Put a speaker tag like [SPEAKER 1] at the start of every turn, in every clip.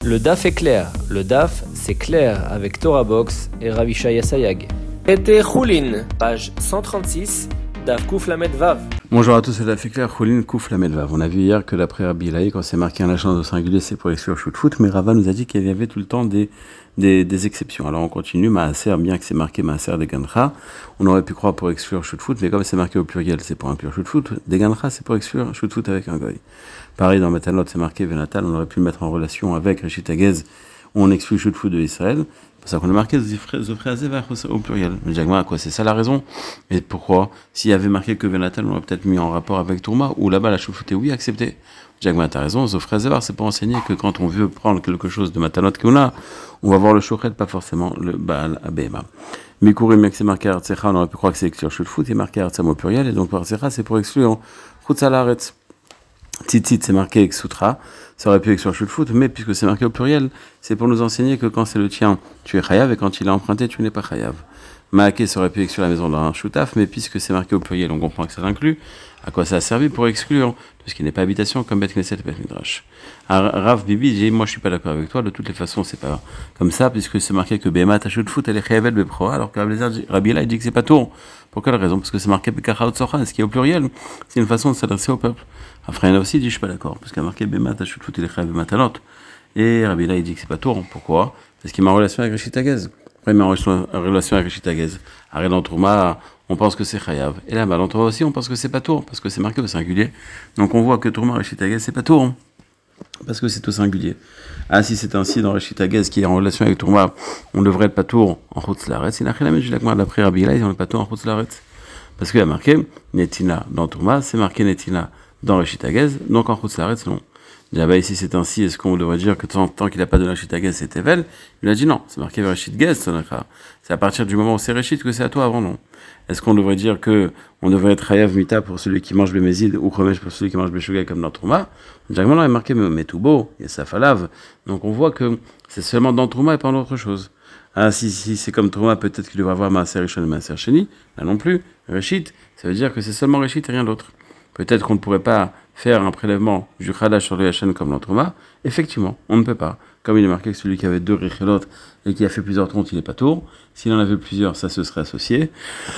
[SPEAKER 1] Le DAF est clair. Le DAF, c'est clair avec Torah Box et Rav Yishaya Sayag. Été Choulin, page 136, DAF Kouf Lamed Vav.
[SPEAKER 2] Bonjour à tous, c'est DAF est clair, Choulin Kouf Lamed Vav. On a vu hier que d'après Rabbi Ilaï, quand c'est marqué un lachon au singulier, c'est pour exclure shoot-foot, mais Rava nous a dit qu'il y avait tout le temps des exceptions. Alors on continue, Maaser, bien que c'est marqué Maaser des Gancha, on aurait pu croire pour exclure shoot-foot, mais comme c'est marqué au pluriel, c'est pour inclure shoot-foot. Des Gancha, c'est pour exclure shoot-foot avec un goy. Pareil, dans Matanot, c'est marqué Venatal, on aurait pu le mettre en relation avec Reshit Hagez, où on exclut shoot-foot de Israël. C'est pour ça qu'on a marqué Zofré Azevar au pluriel. Mais Jagma, quoi, c'est ça la raison? Et pourquoi? S'il y avait marqué que Venatal, on aurait peut-être mis en rapport avec Tourma, ou là-bas la shoot-foot est oui, accepté. Jagma, t'as raison, Zofré Azevar, c'est pour enseigner que quand on veut prendre quelque chose de Matanot qu'on a, on va voir le Shochet, pas forcément le Baal Abema. Mikurim, bien que c'est marqué Artsecha, on aurait pu croire que c'est exclure shoot-foot, et marqué Artsam au pluriel, et donc Artsecha, c'est pour exclure Chutzalaretz. Tzitzit, c'est marqué avec Sutra, ça aurait pu exclure shoot-foot, mais puisque c'est marqué au pluriel, c'est pour nous enseigner que quand c'est le tien, tu es chayav, et quand il est emprunté, tu n'es pas chayav. Maaké, ça aurait pu exclure la maison d'un shootaf, mais puisque c'est marqué au pluriel, on comprend que ça l'inclut. À quoi ça a servi? Pour exclure tout ce qui n'est pas habitation, comme Bet Knesset et Bet Midrash. Rav Bibi dit, moi je suis pas d'accord avec toi, de toutes les façons c'est pas comme ça, puisque c'est marqué que Behema ta shoot-foot, elle est chayavel beproa, alors que Rabbi Ilaï dit que c'est pas tour. Pour quelle raison? Parce que c'est marqué Bekacha Otzochan, ce qui est au pluriel, c'est une façon de s'adresser au peuple. Après, il y en a aussi dit, je suis pas d'accord, parce qu'il y a marqué Behema ta shoot-foot, elle est chayavel matanot. Et Rabbi Ilaï dit que c'est pas tour. Pourquoi? Parce qu'il met en relation avec Reshit Hagez. Après, il met en relation avec Reshit Hagez. Arrêt dans Trouma, on pense que c'est chayav. Et là, dans Trouma aussi, on pense que c'est pas tour, parce que c'est marqué au singulier. Donc on voit que Trouma, Reshit Hagez, c'est pas tour, parce que c'est au singulier. Ah, si c'est ainsi dans Reshit Hagez qui est en relation avec Trouma, on devrait être pas tour en Chutz Laaretz. Il n'a rien à mettre, d'après Rabbi Ilaï, on n'est pas tour en Chutz Laaretz. Parce qu'il y a marqué Netina dans Trouma, c'est marqué Netina dans Reshit Hagez, donc en Chutz Laaretz, non. Là-bas, ici, c'est ainsi, est-ce qu'on devrait dire que tant qu'il n'a pas de Reshit Hagez, c'est Tevel? Il a dit non, c'est marqué Reshit Hagez, c'est à partir du moment où c'est Reshit que c'est à toi avant, non. Est-ce qu'on devrait dire que on devrait être Hayav Mita pour celui qui mange Bémézid ou Chomesh pour celui qui mange Béchouga comme dans Trouma? Directement, là, il est marqué Metoubo, et Safalav. Donc on voit que c'est seulement dans Trouma et pas dans autre chose. Ah, si c'est comme Trouma, peut-être qu'il devrait avoir Maaser Rishon et Maaser Sheni. Là non plus. Reshit, ça veut dire que c'est seulement Reshit et rien d'autre. Peut-être qu'on ne pourrait pas faire un prélèvement du Khadash sur le Yachan comme l'Antrouma. Effectivement, on ne peut pas. Comme il est marqué que celui qui avait 2 Richelot et qui a fait plusieurs troncs, il n'est pas tour. S'il en avait plusieurs, ça se serait associé.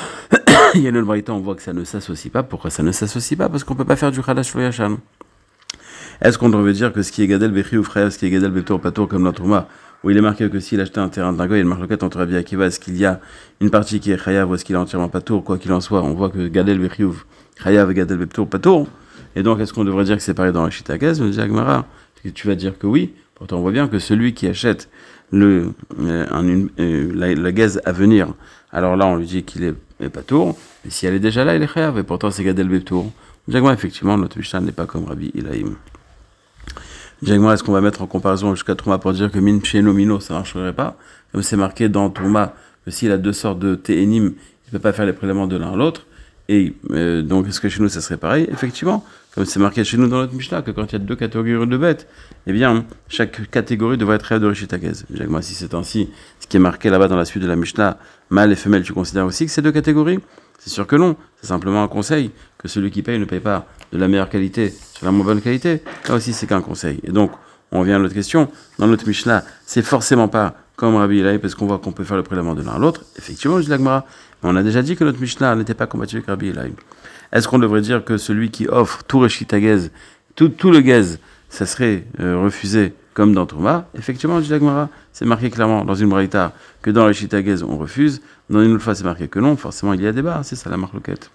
[SPEAKER 2] Il y a le Braïta, on voit que ça ne s'associe pas. Pourquoi ça ne s'associe pas? Parce qu'on ne peut pas faire du Khadash sur le Yachan. Est-ce qu'on devrait dire que ce qui est Gadel Bechi ou Frère, ce qui est Gadel Betour Patour comme l'Antrouma, où il est marqué que s'il achetait un terrain de dingo, il y a une marloquette entre Rabbi Akiva, est-ce qu'il y a une partie qui est Chayav ou est-ce qu'il est entièrement Patour? Quoi qu'il en soit, on voit que Gadel Bechi ou Chayav et Gadel Betour Patour. Et donc, est-ce qu'on devrait dire que c'est pareil dans Reshit Hagez? On dit Agmara, tu vas dire que oui. Pourtant, on voit bien que celui qui achète la gaze à venir, alors là, on lui dit qu'il est pas tour. Mais si elle est déjà là, il est chayav. Et pourtant, c'est Gadel Betour. Jagma, effectivement, notre Mishnah n'est pas comme Rabbi Ilaïm. Jagma, est-ce qu'on va mettre en comparaison jusqu'à Trouma pour dire que min psheno mino, ça marcherait pas? Comme c'est marqué dans Trouma, que s'il a 2 sortes de téénim, il ne peut pas faire les prélèvements de l'un à l'autre. Et donc, est-ce que chez nous, ça serait pareil? Effectivement, comme c'est marqué chez nous dans notre Mishnah, que quand il y a 2 catégories de bêtes, eh bien, chaque catégorie devrait être chayav de Reshit Hagez. Moi, si c'est ainsi, ce qui est marqué là-bas dans la suite de la Mishnah, mâle et femelle, tu considères aussi que c'est 2 catégories? C'est sûr que non. C'est simplement un conseil, que celui qui paye ne paye pas de la meilleure qualité sur la moins bonne qualité. Là aussi, c'est qu'un conseil. Et donc, on revient à notre question. Dans notre Mishnah, c'est forcément pas comme Rabbi Ilaï, parce qu'on voit qu'on peut faire le prélèvement de l'un à l'autre. Effectivement, je dis l'Agmara. Mais on a déjà dit que notre Mishnah n'était pas compatible avec Rabbi Ilaï. Est-ce qu'on devrait dire que celui qui offre tout Reshit Hagez, tout le gaz, ça serait refusé comme dans Trouma? Effectivement, je dis l'Agmara. C'est marqué clairement dans une braïta que dans Reshit Hagez, on refuse. Dans une autre fois, c'est marqué que non. Forcément, il y a débat. C'est ça la marloquette.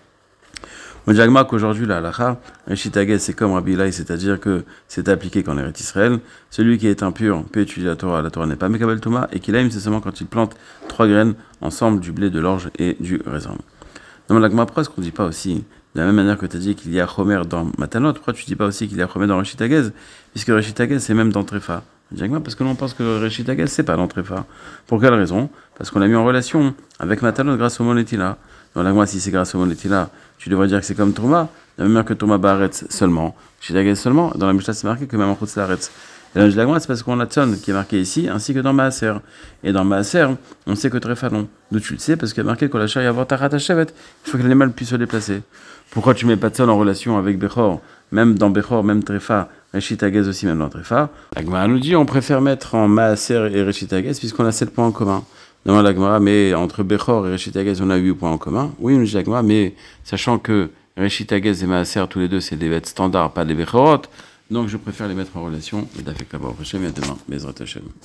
[SPEAKER 2] On dit Agma qu'aujourd'hui, la halakha, Reshit Hagez, c'est comme Rabbi Ilaï, c'est-à-dire que c'est appliqué quand on est Israël. Celui qui est impur peut étudier la Torah n'est pas Mekabel Touma, et qu'il aime, c'est seulement quand il plante 3 graines ensemble, du blé, de l'orge et du raisin. Non, mais l'Agma, pourquoi est-ce qu'on ne dit pas aussi, de la même manière que tu as dit qu'il y a Chomer dans Matanot, pourquoi tu ne dis pas aussi qu'il y a Chomer dans Reshit Hagez, puisque Reshit Hagez, c'est même dans Tréfa? On dit Agma, parce que l'on pense que Reshit Hagez, c'est pas dans Tréfa. Pour quelle raison? Parce qu'on l'a mis en relation avec Matanot grâce au Monétila. Dans l'Agma, si c'est grâce au Monétila, tu devrais dire que c'est comme Trouma, de la même manière que Trouma Baaretz seulement, Reshit Hagez seulement, dans la Mishnah c'est marqué que même en Chutz Laaretz. Et dans l'Agma, c'est parce qu'on a Tzon qui est marqué ici, ainsi que dans Maaser. Et dans Maaser, on sait que Tréfa non. D'où tu le sais? Parce qu'il y a marqué que la chair y avoir Tachat Hashevet, il faut que l'animal puisse se déplacer. Pourquoi tu mets pas Tzon en relation avec Bechor, même dans Bechor, même Trefa, Reshit Hagez aussi, même dans Trefa. La Gemara nous dit on préfère mettre en Maaser et Reshit Hagez puisqu'on a 7 points en commun. Non, la Gemara, mais entre Bechor et Reshit Hagez, on a 8 points en commun. Oui, nous dit la Gemara, mais sachant que Reshit Hagez et Maaser, tous les deux, c'est des bêtes standards, pas des Bechorot, donc je préfère les mettre en relation. Et d'afek la prochaine, et à demain, Bezrat Hashem.